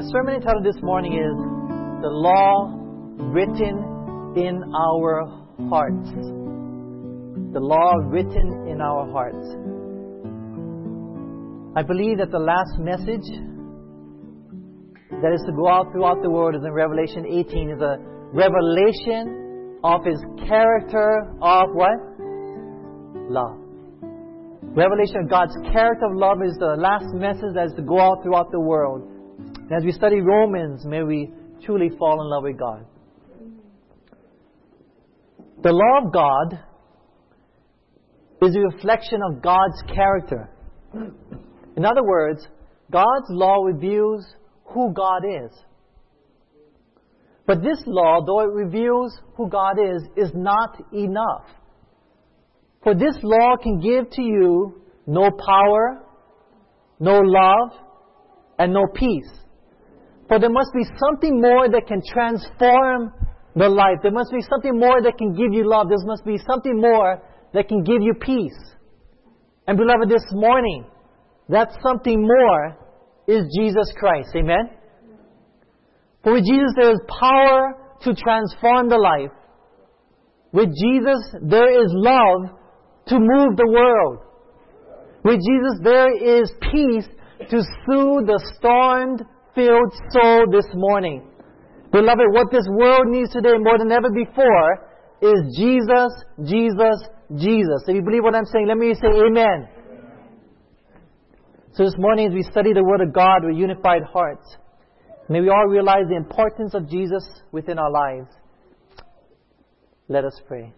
The sermon entitled this morning is The Law Written in Our Hearts. The Law Written in Our Hearts. I believe that the last message that is to go out throughout the world is in Revelation 18, is a revelation of His character of what? Love. Revelation of God's character of love is the last message that is to go out throughout the world. And as we study Romans, may we truly fall in love with God. The law of God is a reflection of God's character. In other words, God's law reveals who God is. But this law, though it reveals who God is not enough. For this law can give to you no power, no love, and no peace. For there must be something more that can transform the life. There must be something more that can give you love. There must be something more that can give you peace. And beloved, this morning, that something more is Jesus Christ. Amen? For with Jesus there is power to transform the life. With Jesus there is love to move the world. With Jesus there is peace to soothe the storm-filled soul this morning. Beloved, what this world needs today more than ever before is Jesus, Jesus, Jesus. If you believe what I'm saying, let me say amen. So this morning as we study the Word of God with unified hearts, may we all realize the importance of Jesus within our lives. Let us pray.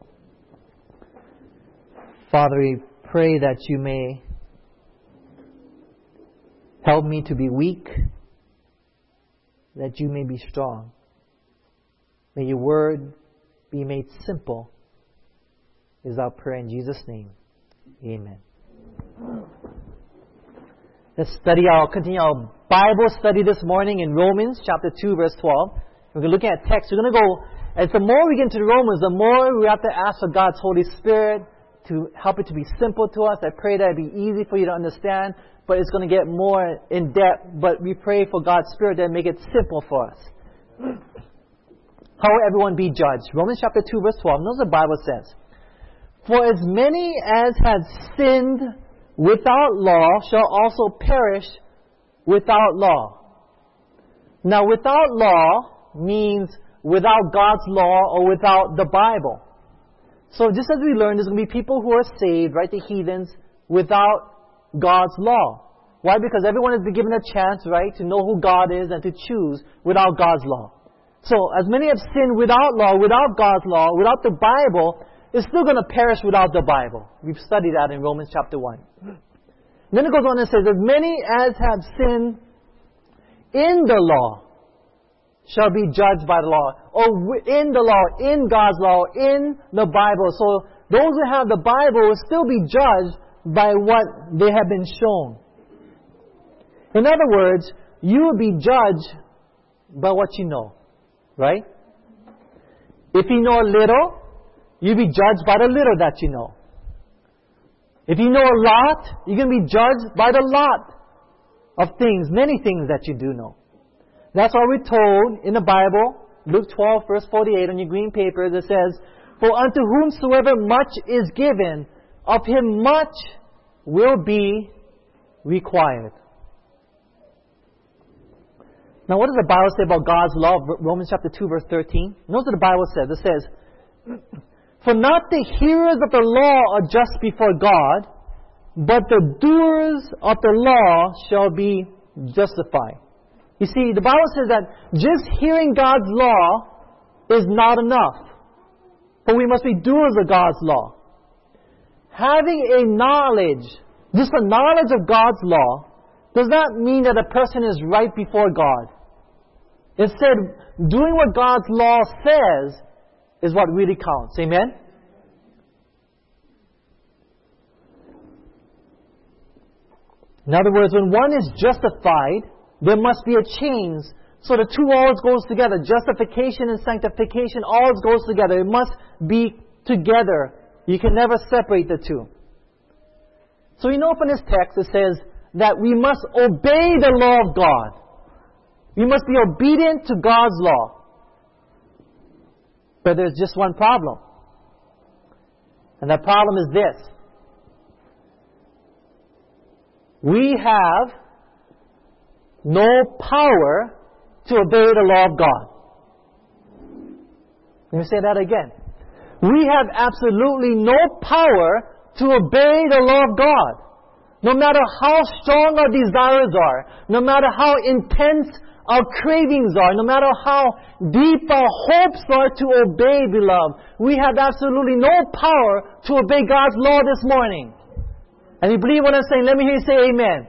Father, we pray that you may help me to be weak, that you may be strong. May your word be made simple, is our prayer in Jesus' name. Amen. Let's continue our Bible study this morning in Romans chapter 2, verse 12. We're going to look at text. We're going to go, as the more we get into Romans, the more we have to ask for God's Holy Spirit to help it to be simple to us. I pray that it be easy for you to understand, but it's going to get more in depth. But we pray for God's Spirit that make it simple for us. How will everyone be judged? Romans chapter 2, verse 12. Notice the Bible says, For as many as had sinned without law shall also perish without law. Now, without law means without God's law or without the Bible. So just as we learned, there's going to be people who are saved, right, the heathens, without God's law. Why? Because everyone has been given a chance, right, to know who God is and to choose without God's law. So, as many have sinned without law, without God's law, without the Bible, is still going to perish without the Bible. We've studied that in Romans chapter 1. Then it goes on and says, as many as have sinned in the law shall be judged by the law. Or in the law, in God's law, in the Bible. So those who have the Bible will still be judged by what they have been shown. In other words, you will be judged by what you know. Right? If you know a little, you'll be judged by the little that you know. If you know a lot, you're going to be judged by the lot of things, many things that you do know. That's what we're told in the Bible, Luke 12, verse 48 on your green paper, that says, For unto whomsoever much is given, of him much will be required. Now, what does the Bible say about God's law? Romans chapter 2, verse 13. Notice what the Bible says. It says, For not the hearers of the law are just before God, but the doers of the law shall be justified. You see, the Bible says that just hearing God's law is not enough. But we must be doers of God's law. Having a knowledge, just the knowledge of God's law, does not mean that a person is right before God. Instead, doing what God's law says is what really counts. Amen? In other words, when one is justified, there must be a change. So the two always goes together. Justification and sanctification always goes together. It must be together. You can never separate the two. So we know from this text it says that we must obey the law of God. We must be obedient to God's law. But there's just one problem. And that problem is this. We have no power to obey the law of God. Let me say that again. We have absolutely no power to obey the law of God. No matter how strong our desires are, no matter how intense our cravings are, no matter how deep our hopes are to obey, beloved, we have absolutely no power to obey God's law this morning. And you believe what I'm saying? Let me hear you say amen.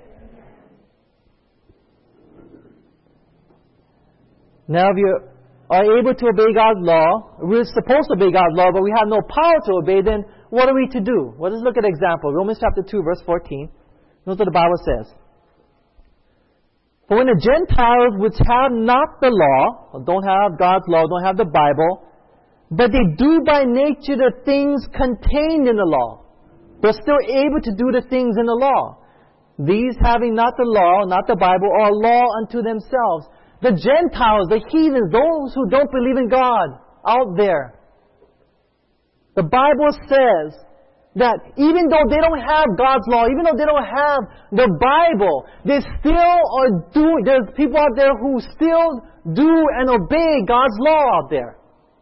Now, if you are able to obey God's law, we're supposed to obey God's law, but we have no power to obey, then what are we to do? Well, let's look at an example. Romans chapter 2, verse 14. Notice what the Bible says. For when the Gentiles which have not the law, or don't have God's law, don't have the Bible, but they do by nature the things contained in the law, they're still able to do the things in the law. These having not the law, not the Bible, are law unto themselves. The Gentiles, the heathens, those who don't believe in God out there. The Bible says that even though they don't have God's law, even though they don't have the Bible, they still are doing, there's people out there who still do and obey God's law out there.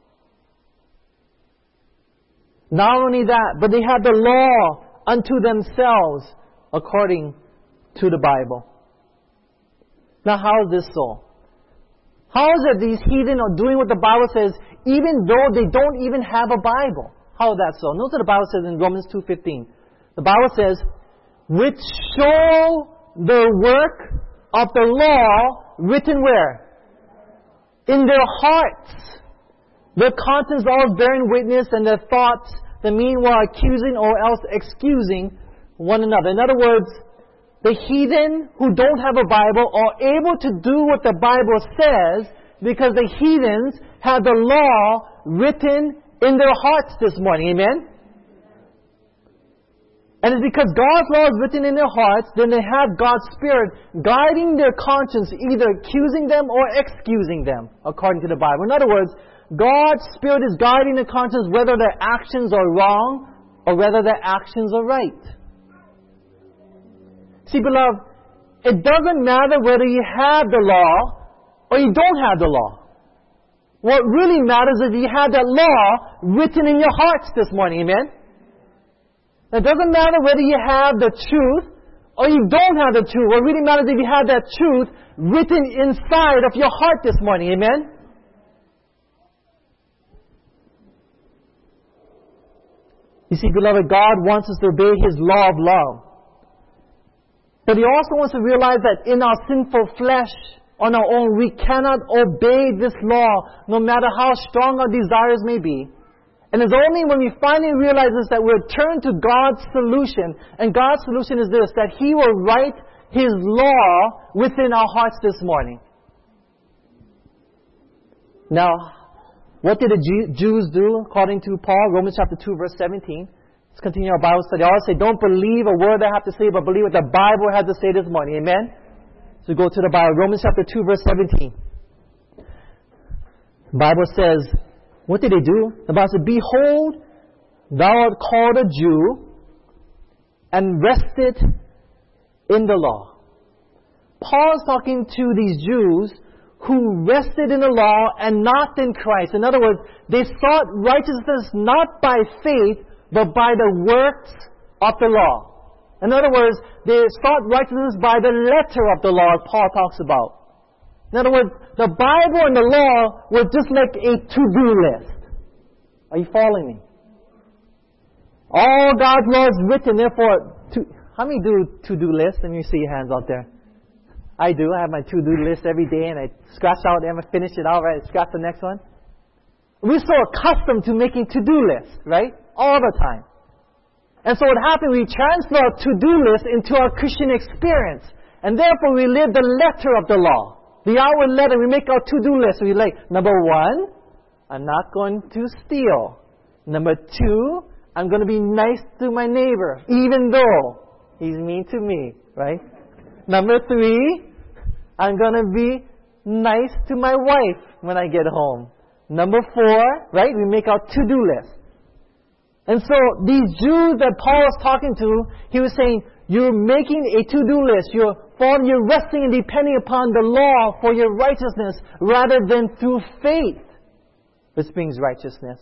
Not only that, but they have the law unto themselves according to the Bible. Now, how is this so? How is it these heathen are doing what the Bible says even though they don't even have a Bible? How is that so? Notice what the Bible says in Romans 2:15. The Bible says, which show the work of the law written where? In their hearts. Their conscience always bearing witness, and their thoughts, the meanwhile accusing or else excusing one another. In other words, the heathen who don't have a Bible are able to do what the Bible says because the heathens have the law written in their hearts this morning. Amen? And it's because God's law is written in their hearts, then they have God's Spirit guiding their conscience, either accusing them or excusing them, according to the Bible. In other words, God's Spirit is guiding the conscience whether their actions are wrong or whether their actions are right. See, beloved, it doesn't matter whether you have the law or you don't have the law. What really matters is you have that law written in your hearts this morning. Amen? It doesn't matter whether you have the truth or you don't have the truth. What really matters is if you have that truth written inside of your heart this morning. Amen? You see, beloved, God wants us to obey His law of love. But He also wants to realize that in our sinful flesh, on our own, we cannot obey this law, no matter how strong our desires may be. And it's only when we finally realize this that we'll turn to God's solution. And God's solution is this, that He will write His law within our hearts this morning. Now, what did the Jews do according to Paul? Romans chapter 2, verse 17. Let's continue our Bible study. I always say, don't believe a word I have to say, but believe what the Bible has to say this morning. Amen? So go to the Bible. Romans chapter 2, verse 17. The Bible says, what did they do? The Bible said, behold, thou art called a Jew, and rested in the law. Paul is talking to these Jews who rested in the law and not in Christ. In other words, they sought righteousness not by faith, but by the works of the law. In other words, they sought righteousness by the letter of the law, Paul talks about. In other words, the Bible and the law were just like a to-do list. Are you following me? All God's law is written, therefore, how many do to-do lists? Let me see your hands out there. I do. I have my to-do list every day, and I scratch out, and I finish it out, right? I scratch the next one. We're so accustomed to making to-do lists, right? All the time. And so what happened, we transfer our to-do list into our Christian experience. And therefore we live the letter of the law. The outward letter, we make our to-do list. We like, number 1, I'm not going to steal. Number 2, I'm going to be nice to my neighbor, even though he's mean to me, right? Number 3, I'm going to be nice to my wife when I get home. Number 4, right? We make our to-do list. And so these Jews that Paul was talking to, he was saying, you're making a to-do list. You're resting and depending upon the law for your righteousness rather than through faith, which brings righteousness.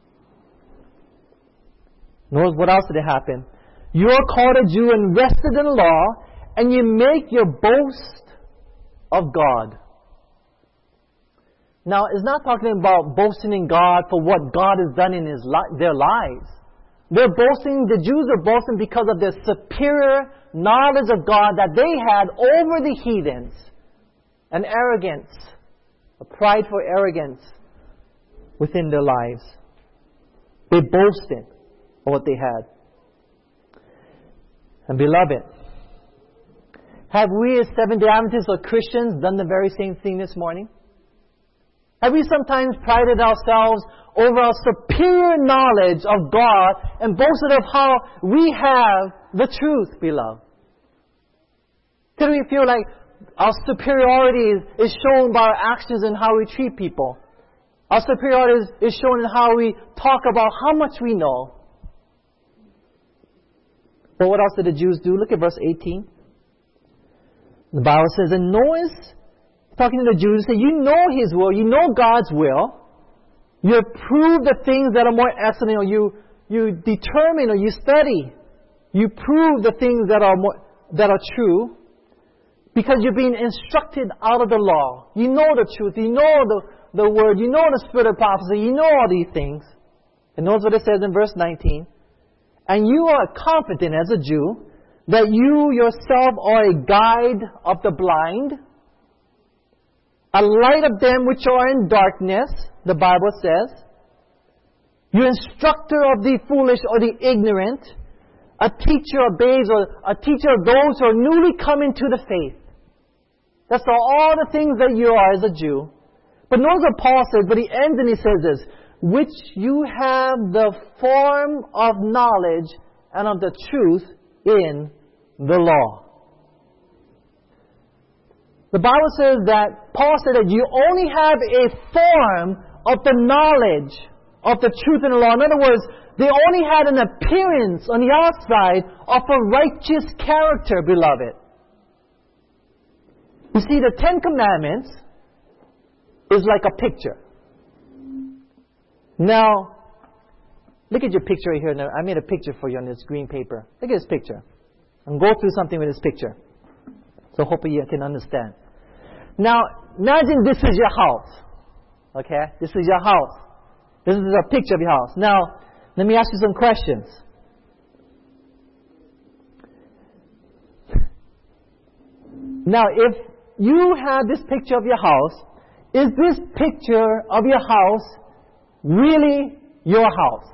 Notice what else did it happen? You are called a Jew and rested in the law, and you make your boast of God. Now, it's not talking about boasting in God for what God has done in their lives. They're boasting, the Jews are boasting because of their superior knowledge of God that they had over the heathens. An arrogance, a prideful arrogance within their lives. They boasted of what they had. And beloved, have we as Seventh-day Adventists or Christians done the very same thing this morning? Have we sometimes prided ourselves over our superior knowledge of God and boasted of how we have the truth, beloved? Could we feel like our superiority is shown by our actions and how we treat people? Our superiority is shown in how we talk about how much we know. But what else did the Jews do? Look at verse 18. The Bible says, and notice, talking to the Jews, say, you know His will, you know God's will. You prove the things that are more excellent, or you determine or you study. You prove the things that are true because you're being instructed out of the law. You know the truth, you know the word, you know the spirit of prophecy, you know all these things. And notice what it says in verse 19. And you are confident as a Jew that you yourself are a guide of the blind, a light of them which are in darkness, the Bible says. You're instructor of the foolish or the ignorant, a teacher of babes or a teacher of those who are newly coming to the faith. That's all the things that you are as a Jew. But notice what Paul says, but he ends and he says this, which you have the form of knowledge and of the truth in the law. The Bible says that, Paul said that you only have a form of the knowledge of the truth in the law. In other words, they only had an appearance on the outside of a righteous character, beloved. You see, the 10 Commandments is like a picture. Now, look at your picture right here. Now, I made a picture for you on this green paper. Look at this picture. I'm going to go through something with this picture. So hopefully you can understand. Now, imagine this is your house. Okay? This is your house. This is a picture of your house. Now, let me ask you some questions. Now, if you have this picture of your house, is this picture of your house really your house?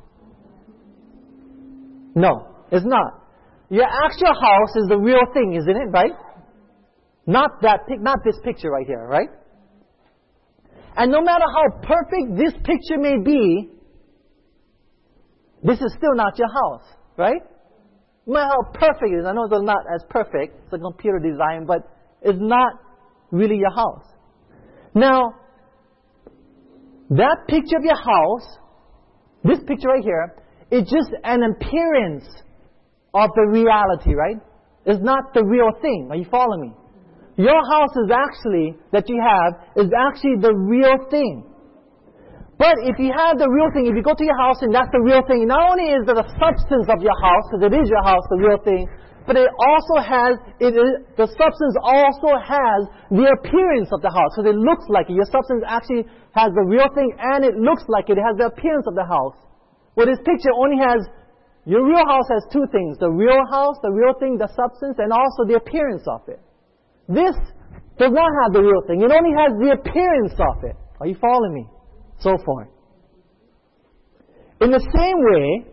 No, it's not. Your actual house is the real thing, isn't it, right? Not this picture right here, right? And no matter how perfect this picture may be, this is still not your house, right? No matter how perfect it is, I know it's not as perfect, it's a computer design, but it's not really your house. Now, that picture of your house, this picture right here, is just an appearance of the reality, right? It's not the real thing. Are you following me? Your house is actually, that you have, is actually the real thing. But if you have the real thing, if you go to your house and that's the real thing, not only is it the substance of your house, because it is your house, the real thing, but it also has, the substance also has the appearance of the house, because it looks like it. Your substance actually has the real thing and it looks like it. It has the appearance of the house. Well, this picture only has, your real house has two things. The real house, the real thing, the substance, and also the appearance of it. This does not have the real thing. It only has the appearance of it. Are you following me? So forth. In the same way,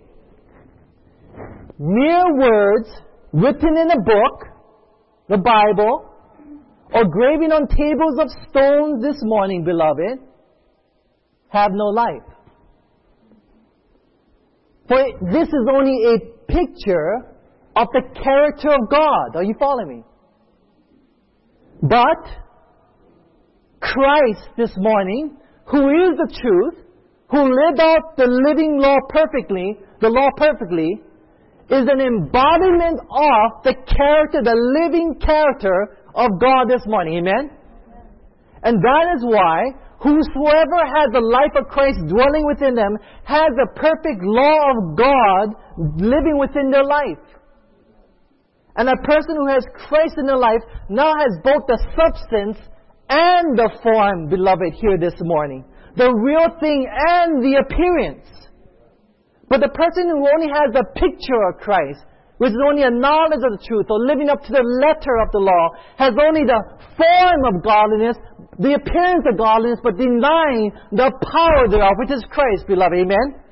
mere words written in a book, the Bible, or graven on tables of stones this morning, beloved, have no life. For this is only a picture of the character of God. Are you following me? But Christ this morning, who is the truth, who lived out the living law perfectly, is an embodiment of the character, the living character of God this morning. Amen? And that is why whosoever has the life of Christ dwelling within them has the perfect law of God living within their life. And a person who has Christ in their life now has both the substance and the form, beloved, here this morning. The real thing and the appearance. But the person who only has a picture of Christ, which is only a knowledge of the truth, or living up to the letter of the law, has only the form of godliness, the appearance of godliness, but denying the power thereof, which is Christ, beloved. Amen?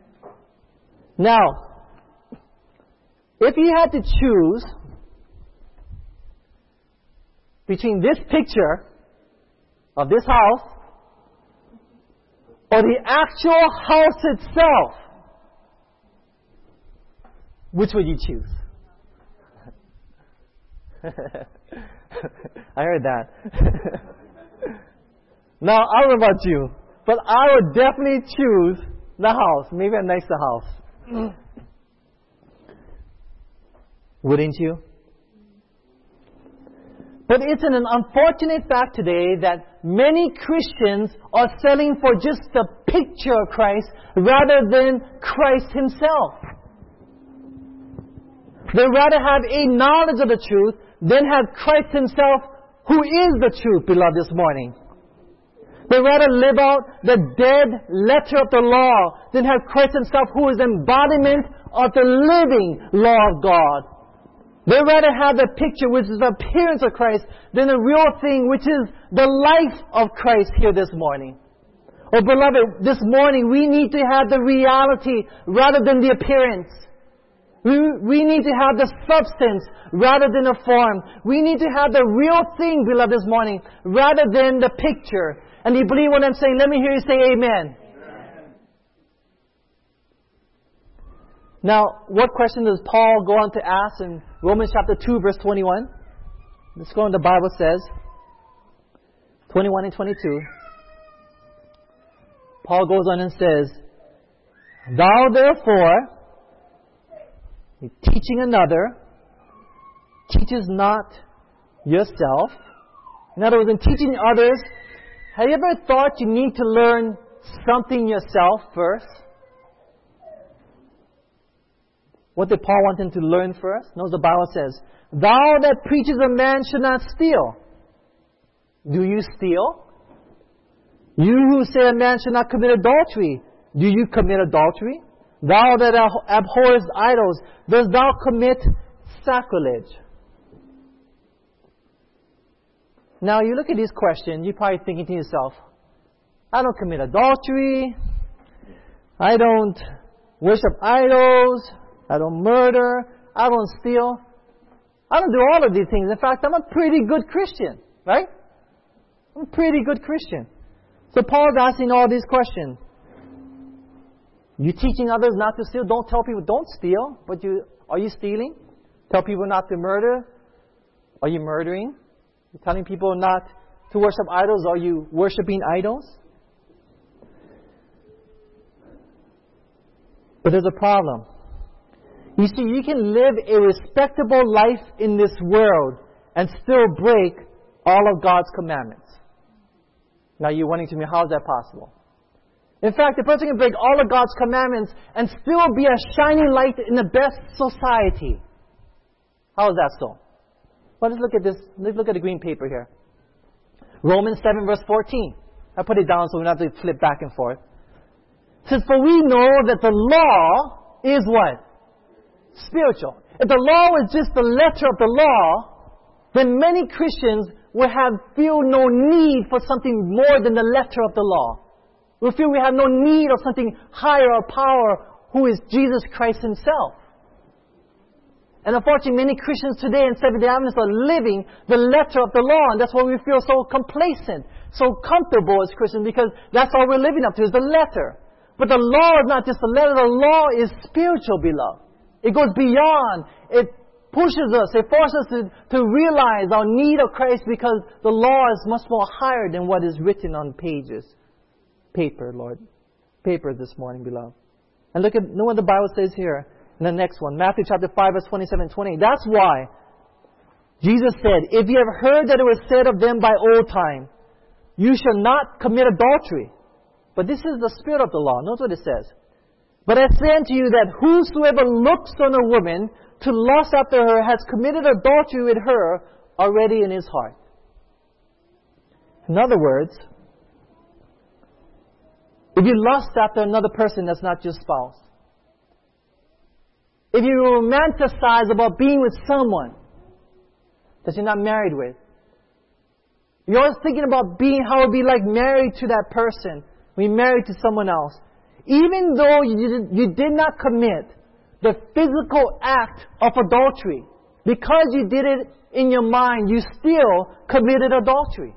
Now, if you had to choose between this picture of this house or the actual house itself, which would you choose? I heard that. Now, I don't know about you, but I would definitely choose the house. Maybe a nicer house. Wouldn't you? But it's an unfortunate fact today that many Christians are selling for just the picture of Christ rather than Christ Himself. They rather have a knowledge of the truth than have Christ Himself, who is the truth, beloved, this morning. They rather live out the dead letter of the law than have Christ Himself, who is embodiment of the living law of God. They rather have the picture, which is the appearance of Christ, than the real thing, which is the life of Christ here this morning. Oh, beloved, this morning we need to have the reality rather than the appearance. We need to have the substance rather than the form. We need to have the real thing, beloved, this morning, rather than the picture. And you believe what I'm saying? Let me hear you say amen. Now, what question does Paul go on to ask in Romans chapter 2, verse 21? Let's go on, the Bible says, 21 and 22. Paul goes on and says, Thou therefore, teaching another, teaches not yourself. In other words, in teaching others, have you ever thought you need to learn something yourself first? What did Paul want him to learn first? Notice the Bible says, Thou that preaches a man should not steal. Do you steal? You who say a man should not commit adultery. Do you commit adultery? Thou that abhorrest idols, dost thou commit sacrilege? Now you look at this question, you're probably thinking to yourself, I don't commit adultery. I don't worship idols. I don't murder. I don't steal. I don't do all of these things. In fact, I'm a pretty good Christian, right? I'm a pretty good Christian. So Paul's asking all these questions. You teaching others not to steal? Don't tell people don't steal. But are you stealing? Tell people not to murder? Are you murdering? You're telling people not to worship idols? Are you worshiping idols? But there's a problem. You see, you can live a respectable life in this world and still break all of God's commandments. Now you're wondering to me, how is that possible? In fact, a person can break all of God's commandments and still be a shining light in the best society. How is that so? Well, let's look at this. Let's look at the green paper here. Romans 7 verse 14. I put it down so we don't have to flip back and forth. It says, For we know that the law is what? Spiritual. If the law was just the letter of the law, then many Christians will feel no need for something more than the letter of the law. We feel we have no need of something higher or power, who is Jesus Christ Himself. And unfortunately, many Christians today in Seventh-day Adventists are living the letter of the law, and that's why we feel so complacent, so comfortable as Christians, because that's all we're living up to is the letter. But the law is not just the letter. The law is spiritual, beloved. It goes beyond. It pushes us, it forces us to realize our need of Christ because the law is much more higher than what is written on paper, Lord. Paper this morning, beloved. And look what the Bible says here in the next one. Matthew chapter 5, verse 27 and 28. That's why Jesus said, if you have heard that it was said of them by old time, you shall not commit adultery. But this is the spirit of the law. Notice what it says. But I say unto you that whosoever looks on a woman to lust after her has committed adultery with her already in his heart. In other words, if you lust after another person that's not your spouse, if you romanticize about being with someone that you're not married with, you're always thinking about how it would be like married to that person when you're married to someone else. Even though you did not commit the physical act of adultery, because you did it in your mind, you still committed adultery.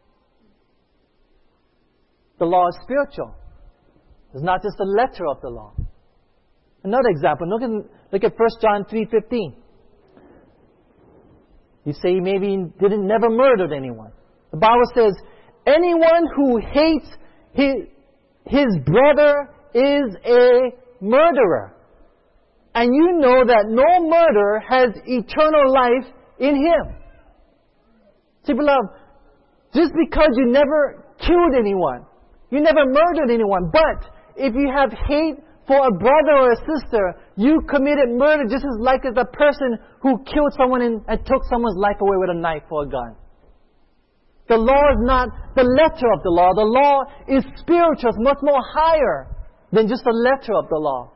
The law is spiritual. It's not just the letter of the law. Another example, look at 1 John 3:15. You say maybe you never murdered anyone. The Bible says, anyone who hates his brother is a murderer. And you know that no murderer has eternal life in him. See, beloved, just because you never killed anyone, you never murdered anyone, but if you have hate for a brother or a sister, you committed murder just as like as a person who killed someone and took someone's life away with a knife or a gun. The law is not the letter of the law. The law is spiritual. It's much more higher than just the letter of the law.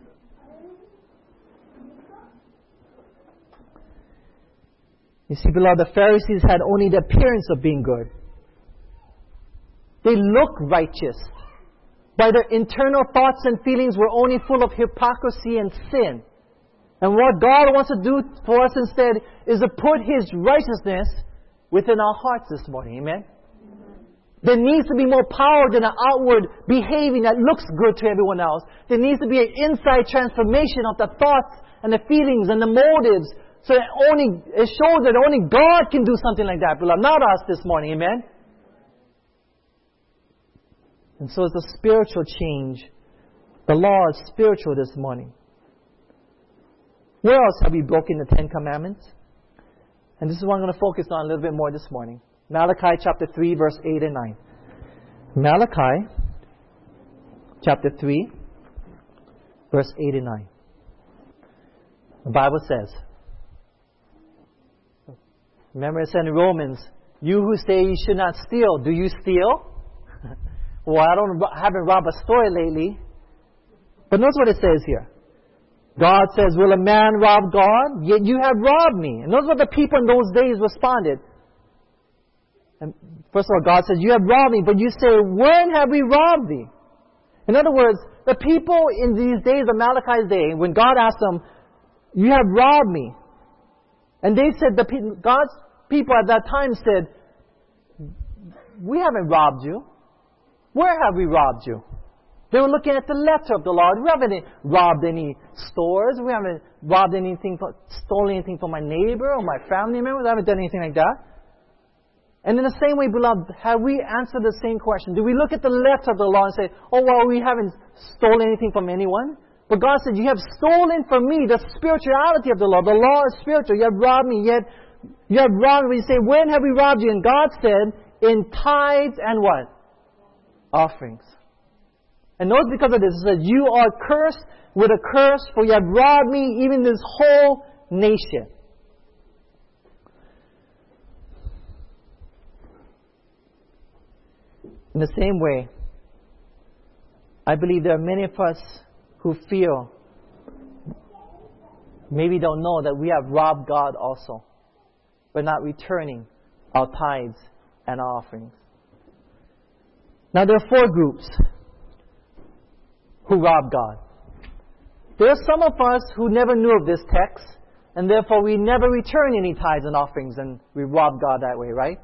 You see, beloved, the Pharisees had only the appearance of being good. They looked righteous, but their internal thoughts and feelings were only full of hypocrisy and sin. And what God wants to do for us instead is to put His righteousness within our hearts this morning. Amen? There needs to be more power than an outward behaving that looks good to everyone else. There needs to be an inside transformation of the thoughts and the feelings and the motives. So that it shows that only God can do something like that, beloved. Not us this morning. Amen? And so it's a spiritual change. The law is spiritual this morning. Where else have we broken the Ten Commandments? And this is what I'm going to focus on a little bit more this morning. Malachi chapter 3, verse 8 and 9. Malachi chapter 3, verse 8 and 9. The Bible says, remember it said in Romans, you who say you should not steal, do you steal? Well, I haven't robbed a store lately. But notice what it says here. God says, will a man rob God? Yet you have robbed me. And notice what the people in those days responded. And first of all, God says, you have robbed me. But you say, when have we robbed thee? In other words, the people in these days of Malachi's day, when God asked them, you have robbed me. And they said, God's people at that time said, we haven't robbed you. Where have we robbed you? They were looking at the letter of the law. We haven't robbed any stores. We haven't robbed stolen anything from my neighbor or my family members. I haven't done anything like that. And in the same way, beloved, have we answered the same question? Do we look at the letter of the law and say, oh, well, we haven't stolen anything from anyone? But God said, you have stolen from me the spirituality of the law. The law is spiritual. You have robbed me, yet you have robbed me. You say, when have we robbed you? And God said, in tithes and what? Offerings. And notice because of this, it says, you are cursed with a curse, for you have robbed me, even this whole nation. In the same way, I believe there are many of us who feel, maybe don't know that we have robbed God also. We're not returning our tithes and our offerings. Now there are 4 groups who rob God. There are some of us who never knew of this text, and therefore we never return any tithes and offerings, and we rob God that way, right?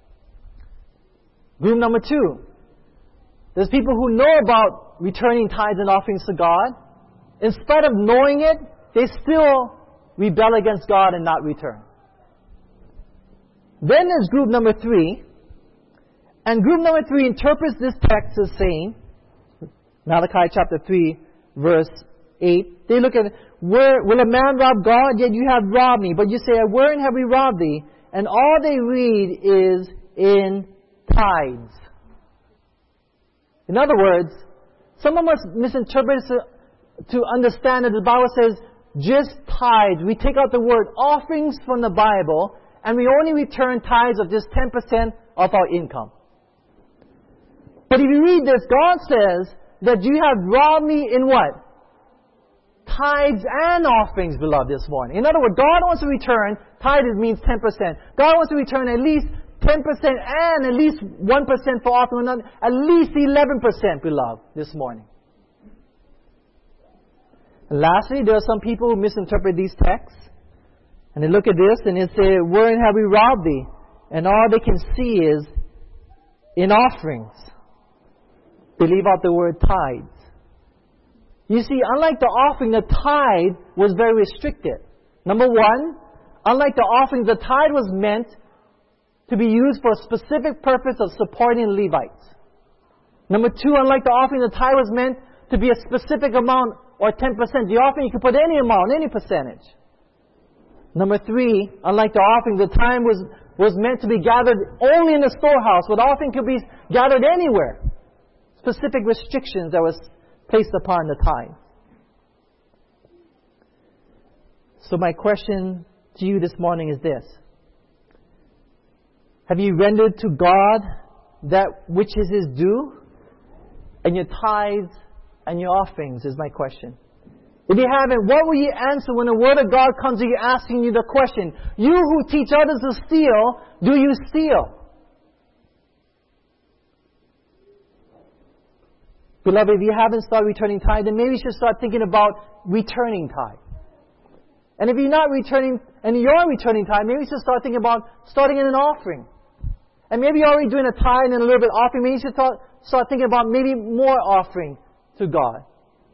Group number 2. There's people who know about returning tithes and offerings to God. In spite of knowing it, they still rebel against God and not return. Then there's group number 3. And group number 3 interprets this text as saying, Malachi chapter 3, verse 8. They look at it, will a man rob God? Yet you have robbed me. But you say, wherein have we robbed thee? And all they read is in tithes. In other words, some of us misinterpret it to understand that the Bible says just tithes. We take out the word offerings from the Bible and we only return tithes of just 10% of our income. But if you read this, God says that you have robbed me in what? Tithes and offerings, beloved, this morning. In other words, God wants to return, tithes means 10%. God wants to return at least 10% and at least 1% for offering, at least 11%, beloved, this morning. And lastly, there are some people who misinterpret these texts. And they look at this and they say, wherein have we robbed thee? And all they can see is in offerings. They leave out the word tithes. You see, unlike the offering, the tithe was very restricted. Number one, unlike the offerings, the tithe was meant to be used for a specific purpose of supporting Levites. Number two, unlike the offering, the tithe was meant to be a specific amount or 10%. The offering, you could put any amount, any percentage. Number three, unlike the offering, the tithe was meant to be gathered only in the storehouse, where the offering could be gathered anywhere. Specific restrictions that was placed upon the tithe. So my question to you this morning is this. Have you rendered to God that which is His due? And your tithes and your offerings is my question. If you haven't, what will you answer when the Word of God comes to you asking you the question? You who teach others to steal, do you steal? Beloved, if you haven't started returning tithe, then maybe you should start thinking about returning tithe. And if you're not returning, and you're returning tithe, maybe you should start thinking about starting in an offering. And maybe you're already doing a tithe and a little bit offering. Maybe you should start thinking about maybe more offering to God.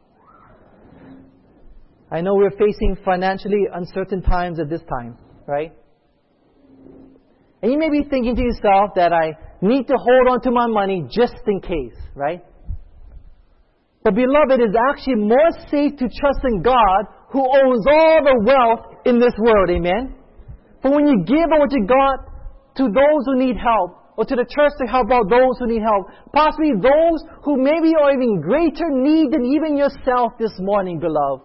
I know we're facing financially uncertain times at this time, right? And you may be thinking to yourself that I need to hold on to my money just in case, right? But beloved, it is actually more safe to trust in God who owns all the wealth in this world, amen? For when you give what you got to those who need help, or to the church to help out those who need help, possibly those who maybe are in greater need than even yourself this morning, beloved,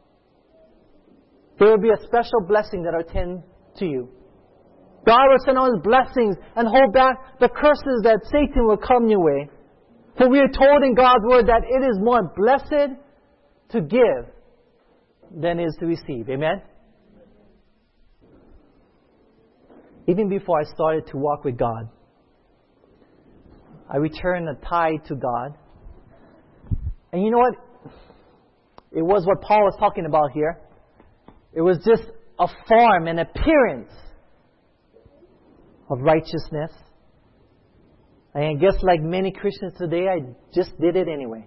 there will be a special blessing that will attend to you. God will send out His blessings and hold back the curses that Satan will come your way. For we are told in God's Word that it is more blessed to give than is to receive. Amen? Even before I started to walk with God, I returned a tithe to God. And you know what? It was what Paul was talking about here. It was just a form, an appearance of righteousness. And I guess like many Christians today, I just did it anyway.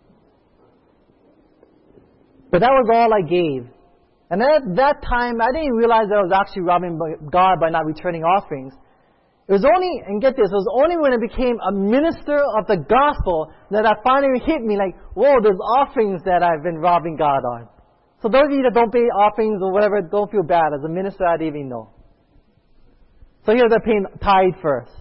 But that was all I gave. And at that time, I didn't realize that I was actually robbing God by not returning offerings. It was only, and get this, it was only when I became a minister of the gospel that that finally hit me like, whoa, there's offerings that I've been robbing God on. So those of you that don't pay offerings or whatever, don't feel bad. As a minister, I didn't even know. So here they're paying tithe first.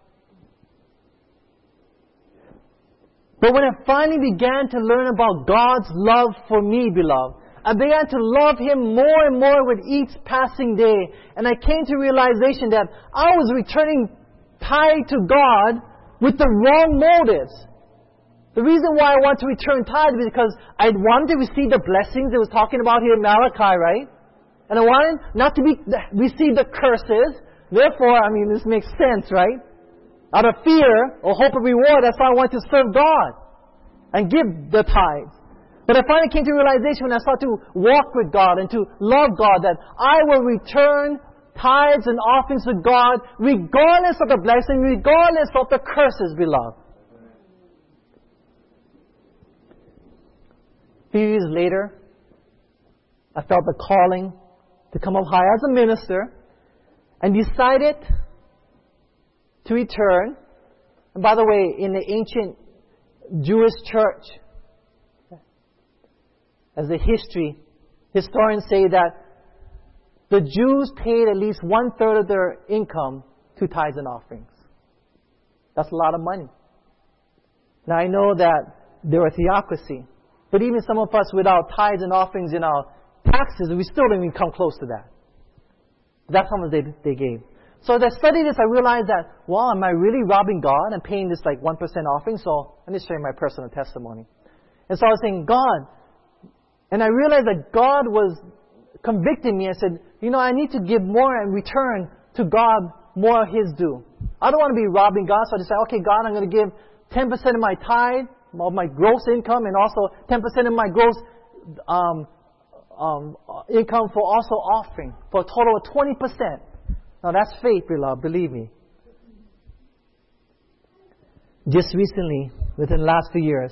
But when I finally began to learn about God's love for me, beloved, I began to love Him more and more with each passing day. And I came to realization that I was returning tithe to God with the wrong motives. The reason why I want to return tithe is because I wanted to receive the blessings it was talking about here in Malachi, right? And I wanted not to receive the curses. Therefore, this makes sense, right? Out of fear or hope of reward, that's why I want to serve God and give the tithes. But I finally came to realization when I started to walk with God and to love God that I will return tithes and offerings to God regardless of the blessing, regardless of the curses, beloved. A few years later, I felt the calling to come up high as a minister, and decided to return. And by the way, in the ancient Jewish church, as a history, historians say that the Jews paid at least 1/3 of their income to tithes and offerings. That's a lot of money. Now I know that they're a theocracy, but even some of us without tithes and offerings in our taxes, we still don't even come close to that. That's how much they gave. So as I studied this, I realized that, wow, am I really robbing God and paying this like 1% offering? So let me share my personal testimony. And so I was saying, God, and I realized that God was convicting me. I said, I need to give more and return to God more of His due. I don't want to be robbing God, so I decided, okay, God, I'm going to give 10% of my tithe, of my gross income, and also 10% of my gross income for also offering, for a total of 20%. Now that's faith, beloved, believe me. Just recently, within the last few years,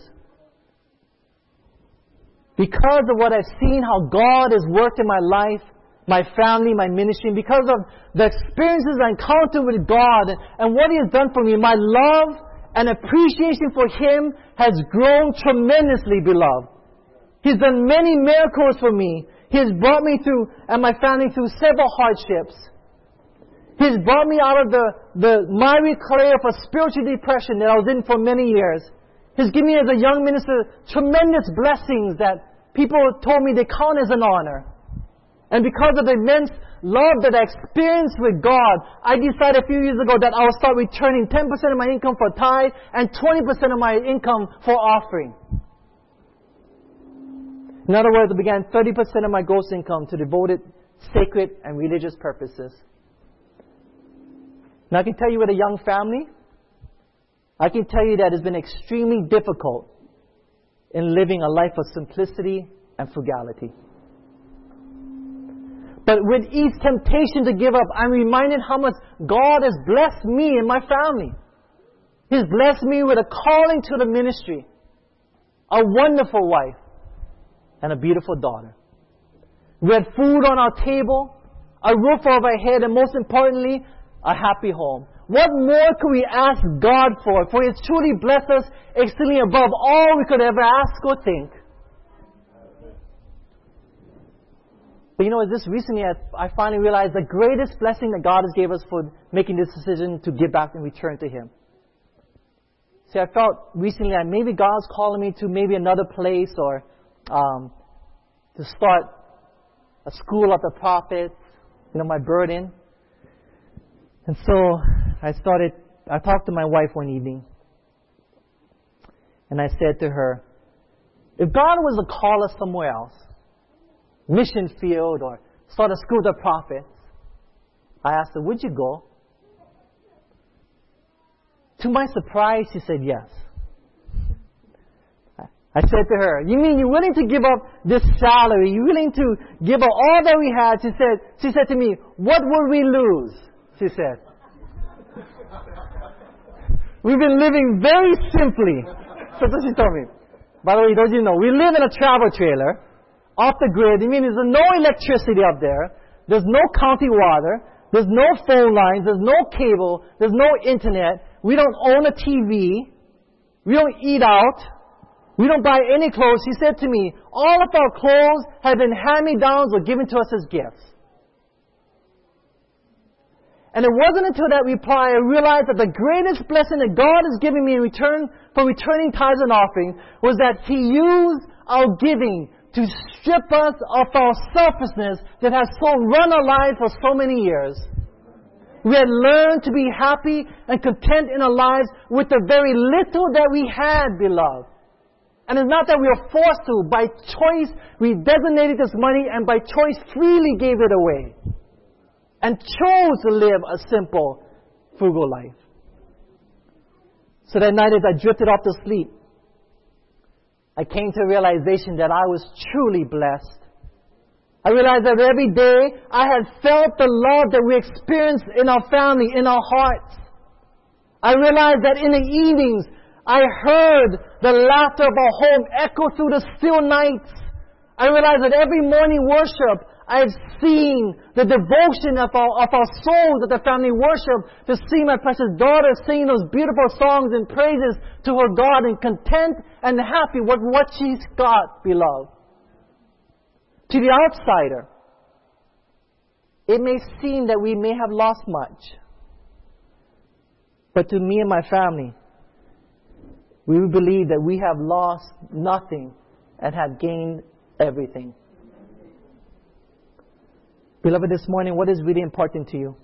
because of what I've seen, how God has worked in my life, my family, my ministry, because of the experiences I encountered with God and what He has done for me, my love and appreciation for Him has grown tremendously, beloved. He's done many miracles for me. He has brought me through, and my family through several hardships. He's brought me out of the miry clay of a spiritual depression that I was in for many years. He's given me as a young minister tremendous blessings that people told me they count as an honor. And because of the immense love that I experienced with God, I decided a few years ago that I would start returning 10% of my income for tithe and 20% of my income for offering. In other words, I began 30% of my gross income to devote it sacred and religious purposes. Now I can tell you with a young family, I can tell you that it's been extremely difficult in living a life of simplicity and frugality. But with each temptation to give up, I'm reminded how much God has blessed me and my family. He's blessed me with a calling to the ministry, a wonderful wife, and a beautiful daughter. We had food on our table, a roof over our head, and most importantly, a happy home. What more could we ask God for? For He has truly blessed us exceedingly above all we could ever ask or think. But just recently I finally realized the greatest blessing that God has given us for making this decision to give back and return to Him. See, I felt recently that maybe God's calling me to maybe another place or to start a school of the prophets, my burden. And so I talked to my wife one evening, and I said to her, if God was to call us somewhere else, mission field or start a school of the prophets, I asked her, would you go? To my surprise, she said yes. I said to her, you mean you're willing to give up this salary? You're willing to give up all that we had? She said to me, what would we lose? She said. We've been living very simply. That's what she told me. By the way, don't you know, we live in a travel trailer, off the grid. I mean, there's no electricity up there. There's no county water. There's no phone lines. There's no cable. There's no internet. We don't own a TV. We don't eat out. We don't buy any clothes. She said to me, all of our clothes have been hand-me-downs or given to us as gifts. And it wasn't until that reply I realized that the greatest blessing that God has given me in return for returning tithes and offering was that He used our giving to strip us of our selfishness that has so run our lives for so many years. We had learned to be happy and content in our lives with the very little that we had, beloved. And it's not that we were forced to. By choice, we designated this money and by choice freely gave it away. And chose to live a simple, frugal life. So that night as I drifted off to sleep, I came to a realization that I was truly blessed. I realized that every day I had felt the love that we experienced in our family, in our hearts. I realized that in the evenings, I heard the laughter of our home echo through the still nights. I realized that every morning worship, I've seen the devotion of our souls at the family worship, to see my precious daughter sing those beautiful songs and praises to her God and content and happy with what she's got, beloved. To the outsider, it may seem that we may have lost much. But to me and my family, we believe that we have lost nothing and have gained everything. Beloved, this morning, what is really important to you?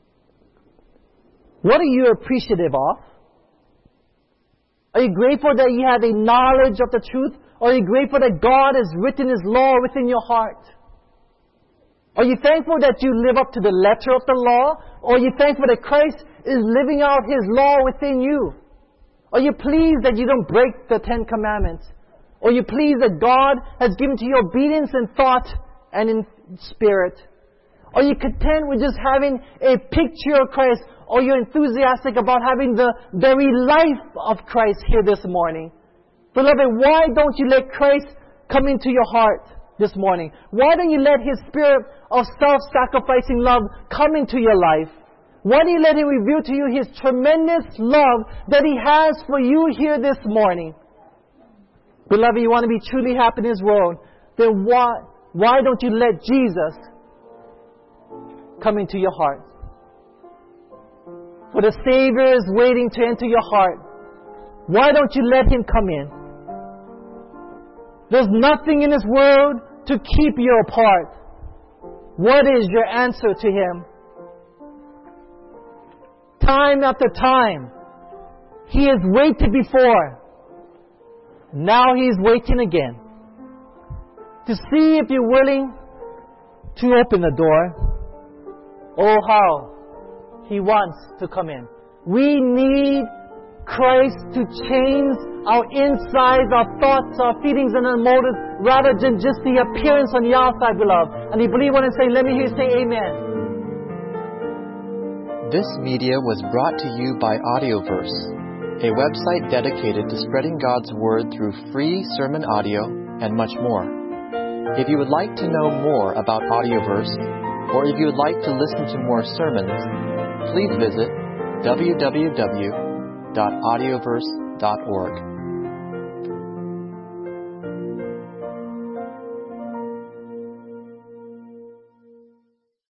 What are you appreciative of? Are you grateful that you have a knowledge of the truth? Or are you grateful that God has written His law within your heart? Are you thankful that you live up to the letter of the law? Or are you thankful that Christ is living out His law within you? Are you pleased that you don't break the 10 Commandments? Or are you pleased that God has given to you obedience in thought and in spirit? Are you content with just having a picture of Christ? Or are you enthusiastic about having the very life of Christ here this morning? Beloved, why don't you let Christ come into your heart this morning? Why don't you let His spirit of self-sacrificing love come into your life? Why don't you let Him reveal to you His tremendous love that He has for you here this morning? Beloved, you want to be truly happy in this world, then why don't you let Jesus come into your heart? For the Savior is waiting to enter your heart. Why don't you let Him come in? There's nothing in this world to keep you apart. What is your answer to Him? Time after time, He has waited before. Now He is waiting again to see if you're willing to open the door. Oh, how He wants to come in. We need Christ to change our insides, our thoughts, our feelings, and our motives, rather than just the appearance on the outside, beloved. And if you believe what I say, let me hear you say amen. This media was brought to you by Audioverse, a website dedicated to spreading God's Word through free sermon audio and much more. If you would like to know more about Audioverse, or if you would like to listen to more sermons, please visit www.audioverse.org.